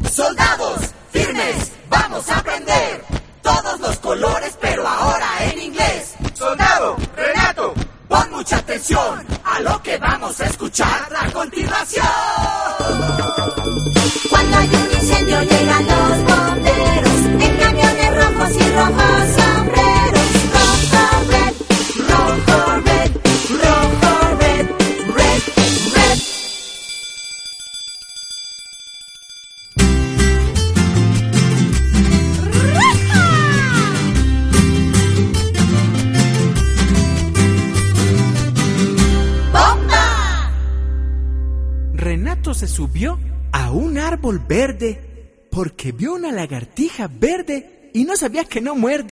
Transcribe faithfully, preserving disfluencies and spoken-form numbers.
Soldados, firmes, vamos a aprender todos los colores, pero ahora en inglés. Soldado, Renato, pon mucha atención a lo que vamos a escuchar a continuación. Cuando hay un incendio llegan los bomberos en camiones rojos y rojos sombreros. Rojo, red, rojo, red, rojo, red, red, red. ¡Bomba! Renato se subió a un árbol verde porque vio una lagartija verde y no sabía que no muerde.